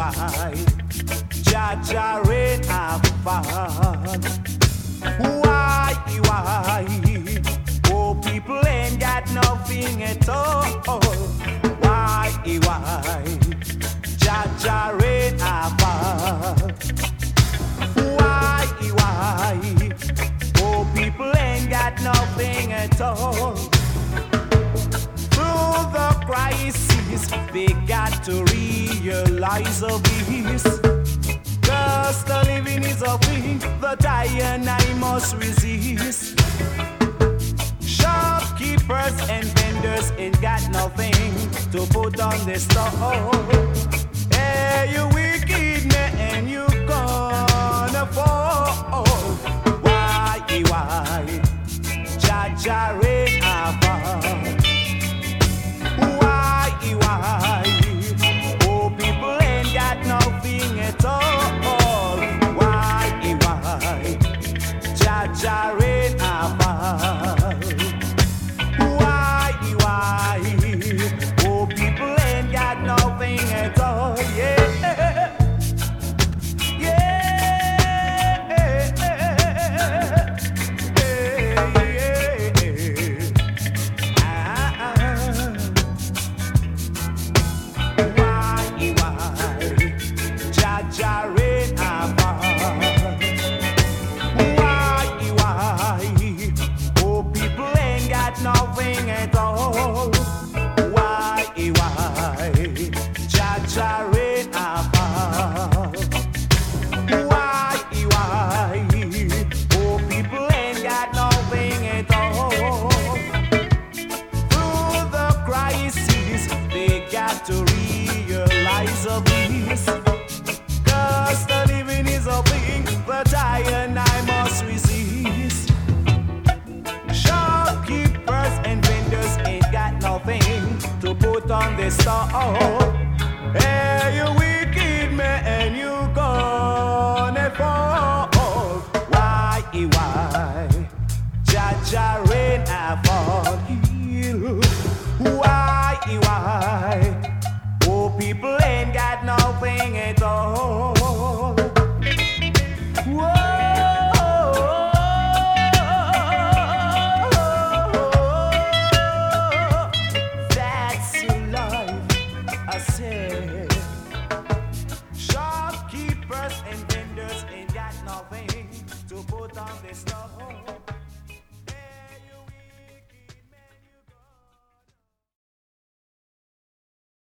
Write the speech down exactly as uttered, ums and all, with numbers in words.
why? Jah Jah rain have fall. Why, why? Oh, people ain't got nothing at all. Why, why? Jah Jah rain have fall. Why, why? Oh, people ain't got nothing at all. Through the crisis, they got to realize of this. Cause the living is a thing that I and I must resist. Shopkeepers and vendors ain't got nothing to put on the store. Hey, you wicked man, you gonna fall. Why, why? Jah Jah rain fall. Why, why? Oh, people ain't got nothing at all. Why, why? Jah Jah rain fall. Why, why? Oh, people ain't got nothing at all. Yeah, yeah, yeah. Ah, why, why? Jah Jah rain fall. Why, why? Oh, people ain't got nothing at all. Why, why? Jah Jah rain fall. Why, why? Oh, people ain't got nothing at all. Through the crisis, they got to realize of this. Cause the living is a thing that I and I must resist. Shopkeepers and vendors ain't got nothing to put on the store. Hey, you wicked man, you gonna fall. Why, why? Jah Jah rain have fall. Why, why? Oh, people ain't got nothing at all.